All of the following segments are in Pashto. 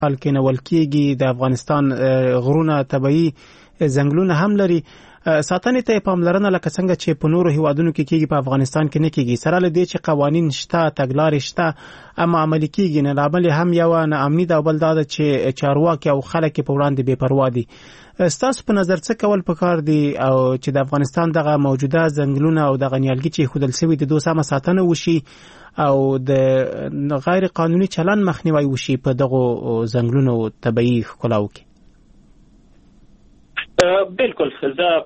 حال کې نول کېږي. د افغانستان غرونه طبیعي ځنګلونه هم لري. ساتنې ته پاملرنه لکه څنګه چې په نورو هیوادونو کې کېږي په افغانستان کې نه کېږي. سره له دې چې قوانین شته، تګلارې شته، اما عملي کېږي نه. لامل هم یو ناامني ده او بل دا ده چې چارواکي او خلک په وړاندې بې پروا دي. ستاسو په نظر څه کول پکار دي او چې د افغانستان دغه موجوده ځنګلونه او دغه نیالګي چې ښودل شوي د دوی سمه ساتنه وشي او د غیر قانوني چلن مخنیوی وشي په دغو ځنګلونو طبیعي ښکلاو کې؟ بالکل زه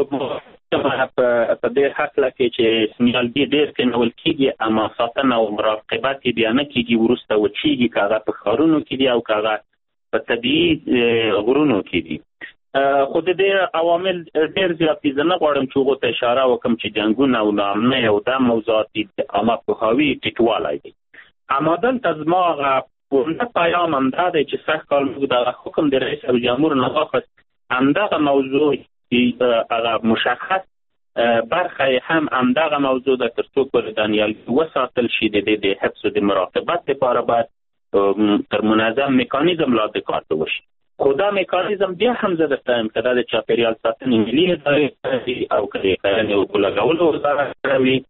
په دې هکله کې چې نیالګي ډېر کینول کېږي اما ساتنه او مراقبت یې بیا نه کېږي، وروسته وچېږي، که هغه په ښارونو کې دي او که هغه په طبیعي غرونو کې دي. خو د دې عوامل ډېر زیات دي. زه نه غواړم چې هغو ته اشاره وکړم چې جنګونه او ناامنۍ او دا موضوعات دي د عامه پوهاوي ټیټوالی دی. اما دلته زما هغه پوره پیام همدا دی چې سږ کال موږ دغه حکم د رئیس الجمهور نه واخیست، همدغه موضوع هغه مشخص برخه هم همدغه موضوع ده تر څو پورې د نیالګي وساتل شي. د حفظ و د مراقبت لپاره باید تر منظم میکانیزم لاندې کار وشي. خو دا میکانیزم بیا هم زه درته وایم که دا د چاپېریال ساتنې ملي ادارې او که د کرنې اوبو لګولو وزارت وي،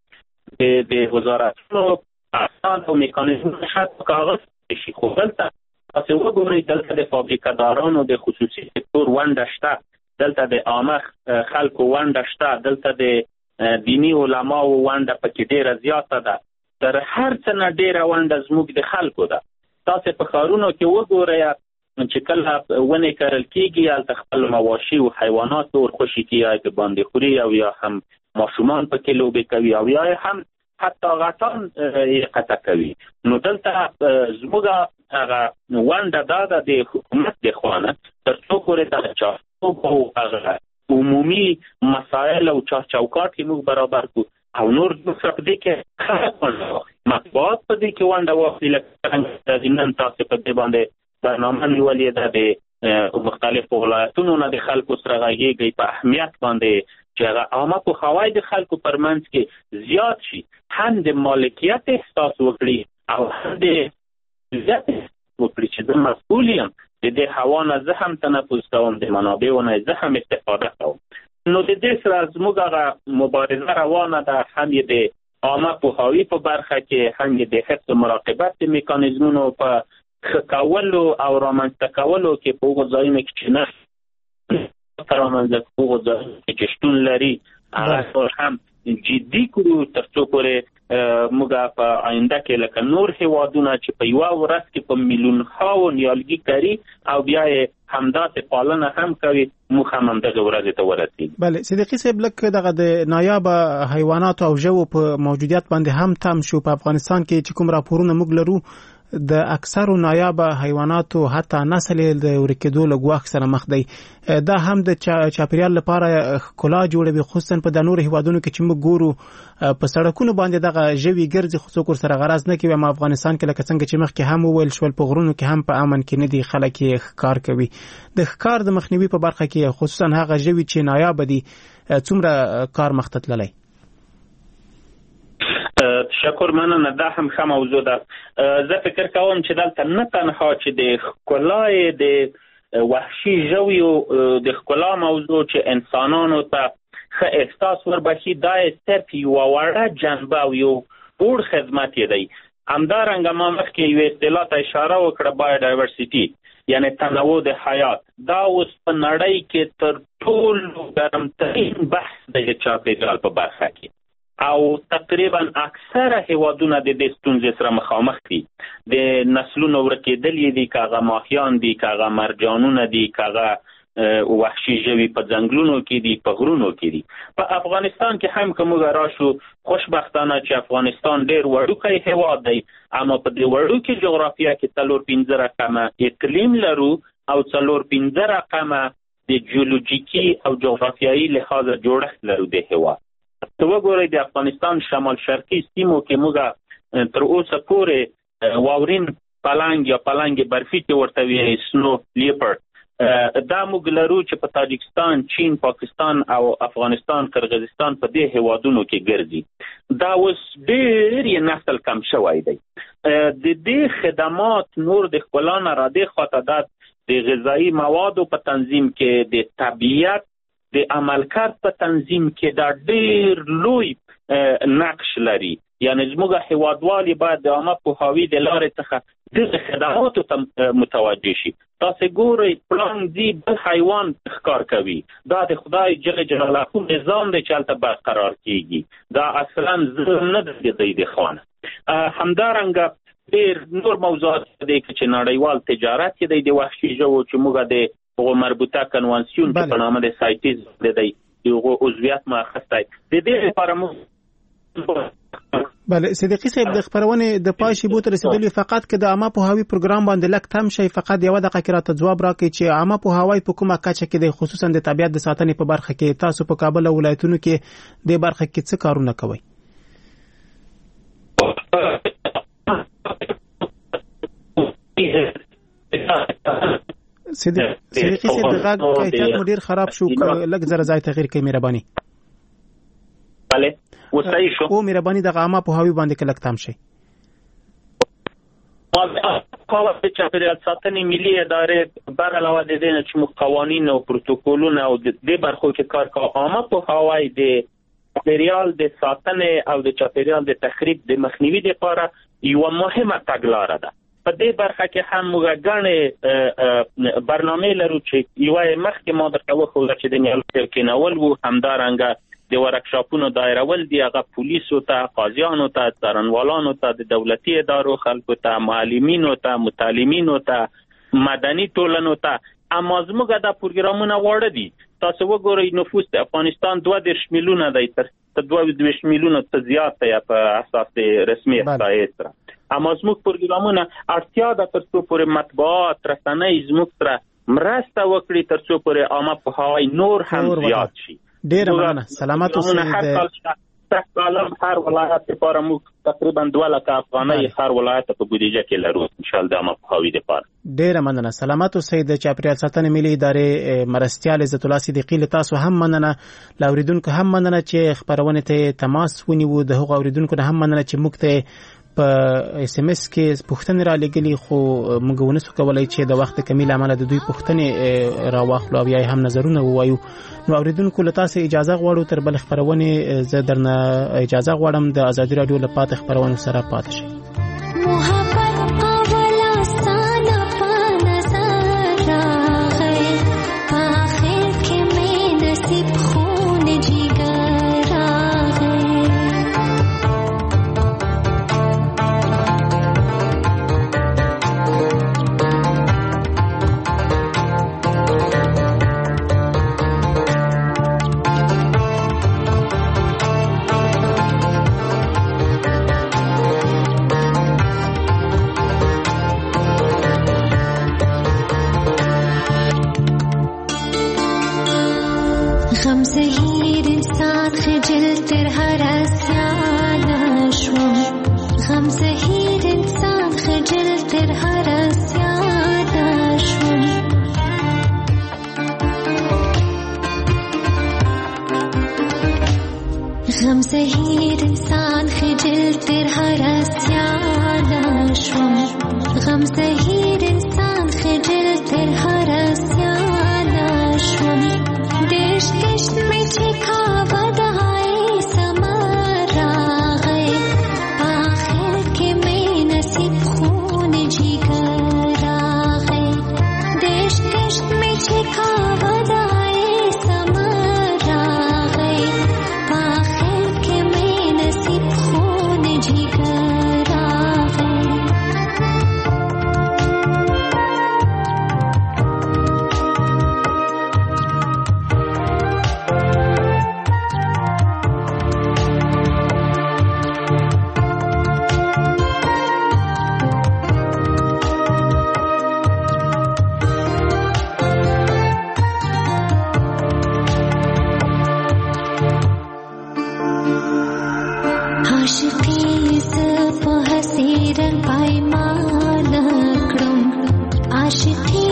د وزارتونو اسناد او میکانیزمونه شاید په کاغذ شي. خو دلته تاسې وګورئ، دلته د فابریکه‌دارانو د خصوصي سکتور ونډه شته، دلته د عامه خلکو ونډه شته، دلته د دیني علماو ونډه پکې ډېره زیاته ده. تر هر څه نه ډېره ونډه زموږ د خلکو ده. تاسې په ښارونو کې وګورئ چې کله ونې کرل کېږي هلته خپل مواشي او حیوانات ورخوشي کېږي، یا باندې خوري او یا هم ماشومان پکې لوبې کوي او یا هم حتی غټان یې قطع کوي. نو دلته زموږ هغه ونډه دا ده د حکومت د خوا نه تر څو پورې دغه چارچوب او هغه عمومي مسایل او چوکاټ یې موږ برابر کړو او نور په دې کې خلک ونډه واخلي، مطبوعات په دې کې ونډه واخلي. لکه څنګه نن تاسې په دې باندې برنامه نیولې ده د مختلفو ولایتونو نه د خلکو سره غږېږئ په اهمیت باندې چې هغه عامه پوهاوی د خلکو پر منځ کې زیات شي، هم د مالکیت احساس وکړي او هم د زیات وکړي چې زه مسؤول یم، د دې هوا نه زه هم تنفس کوم، د منابعو نه زه هم استفاده کوم. نو د دې سره زموږ هغه مبارزه روانه ده، هم یې د عامه پوهاوي په برخه کې، هم یې د حفظ و مراقبت د میکانیزمونو په ښه کولو او رامنځته کولو کې په هغو ځایونو کې چې نه رامنځته په هغو ځایونو کې چې شتون لري هغه هم جدي کړو تر څو پورې موږ په آینده کې لکه نور هیوادونه چې په یوه ورځ کې په میلیون‌هاو نیالګي کري او بیا یې همداسې پالنه هم کوي، موږ هم همدغه ورځې ته ورسېږو. بله صدیقي صاحب، لکه دغه د نایابه حیواناتو او ژوو په موجودیت باندې هم تم شو. په افغانستان کې چې کوم راپورونه موږ لرو د اکثرو نایابه حیواناتو حتی نسل د ورکېدو له ګواښ سره مخ دی. دا هم د چاپېریال لپاره ښکلا جوړوي، خصوصا په د نورو هیوادونو کې چې موږ ګورو په سړکونو باندې دغه ژوي ګرځي، خو څوک ورسره غرض نه کوي. اما افغانستان کې لکه څنګه چې مخکې هم وویل شول په غرونو کې هم په امن کې نه دي، خلک یې ښکار کوي. د ښکار د مخنیوي په برخه کې خصوصا هغه ژوي چې نایابه دي څومره کار مخته تللی؟ تشکر، مننه. دا هم ښه موضوع ده. زه فکر کوم چې دلته نه تنها چې د ښکلای د وحشي ژویو د ښکلا موضوع چې انسانانو ته ښه احساس وربخي، دا صرف یوه وړه جنبه او یو وړ خدمت یې دی. همدارنګه ما مخکې یوې اصطلاح ته اشاره وکړه، بایوډایورسټي، یعنی تنوع د حیات. دا اوس په نړۍ کې تر ټولو ګرمترین بحث د چاپېریال په برخه کې او تقریبا اکثره هیوادونه د دې ستونزې سره مخامخ دي. د نسلونو ورکېدل یې دي، که هغه ماهیان دي، که هغه مرجانونه دي، که هغه وحشي ژوي په ځنګلونو کې دي، په غرونو کې دي. په افغانستان کې هم که موږ راشو، خوشبختانه چې افغانستان ډېر وړوکی هیواد دی، اما په دې وړوکې جغرافیه کې 4-5 رقمه اقلیم لرو او 4-5 رقمه د جیولوجیکي او جغرافیایي لحاظه جوړښت لرو د هیواد. ته وګورئ د افغانستان شمال شرقي سیمو کې موږ تر اوسه پورې واورین پلنګ یا پلنګ برفي چې ورته وایي سنو لیپرډ دا موږ لرو چې په تاجکستان، چین، پاکستان او افغانستان، قرغیزستان په دې هیوادونو کې ګرځي. دا اوس ډېر یې نسل کم شوی دی. د دې خدمات نور د ښکلا نه را دې خواته د غذایي موادو په تنظیم کې، د طبیعت د عملکرد په تنظیم کې دا ډېر لوی نقش لري. یعنی زموږ هیوادوالي باید د عامه پوهاوي د لارې څخه دغه خدماتو ته متوجه شي. تاسو ګورئ پړانګ دی بل حیوان ښکار کوي، دا د خدای جل جلاله نظام دی چې هلته برقرار کیږي. دا اصلا ظلم نه دی د خوانه. همدارنګه ډېر نور موضوعات دی چې نړیوال تجارت کې دی د وحشي ژوو چې موږ د هغو مربوطه کنوانسیون چې په نامه د سایټیز دی د هغو عضویت ما اخیستی. د دې لپاره موږ بله صدیقي صاحب د خپرونې د پای شیبو ته رسیدلي، فقط که د عامه پوهاوي پروګرام باندې لږ تم شي، فقط یوه دقیقه کې راته ځواب راکړئ چې عامه پوهاوی په کومه کچه کې دی، خصوصا د طبیعت د ساتنې په برخه کې. تاسو په کابل او ولایتونو کې د برخه کې څه کارونه کوئ؟ صدیقي صاحب د غږ کیفیت مو ډېر خراب شو، لږ زره ځای تغییر کړئ مهرباني. بله وصحیح شو. او مهرباني د عامه پوهاوي باندې کې لږ تم شي. د چاپیریال ساتنې ملي ادارې بر علاوه د دې نه چې موږ قوانین او پروتوکولونه او د دې برخو کې کار کوو، عامه پوهاوی د چاپیریال د ساتنې او د چاپیریال د تخریب د مخنیوي لپاره یوه مهمه تګلاره ده. په دې برخه کې هم موږ ګڼې برنامې لرو چې یوه مخکې ما درته وښوده چې د نیالګیو کینول وو، همدارنګه د ورکشاپونو دایرول دي، هغه پولیسو ته، قاضیانو ته، څارنوالانو ته، د دولتي ادارو خلکو ته، معلمینو ته، متعلمینو ته، مدني ټولنو ته. اما زموږ دا پروګرامونه واړه دي. تاسو وګورئ نفوس د افغانستان 22 میلیونه دی، تر 22 میلیونه څخه زیات دی په اساس د رسمي احصایې سره. اما زموږ پروګرامونه اړتیا ده تر څو پورې مطبوعات رسنۍ زموږ سره مرسته وکړي، تر څو پورې عامه پوهاوی نور هم زیات شي. ډېره مننه. سلامت اوسئ. هر ولایت لپاره موږ تقریبا 2 لکه افغانۍ هر ولایت په بودیجه کې لرو ان شاء الله د عامه پوهاوي لپاره. ډېره مننه. سلامت اوسئ. د چاپیریال ساتنې ملي ادارې مرستیال عزت الله صدیقي له تاسو هم مننه، له اوریدونکو هم مننه چې خپرونې ته تماس ونیوو، د هغو اوریدونکو نه هم مننه چې موږ ته په اس ام اس کې پوښتنې را لګلې، خو موږ ونسو کولی چې د وخت کمی له امله د دوی پوښتنې راواخلو او یا هم نظرونه ووایو. نو اوریدونکو له تاسو اجازه غواړو تر بل خپرونې زه درنه اجازه غواړم د ازادي راډیو له پاتې خپرونو سره پاتې شئ. عاشقی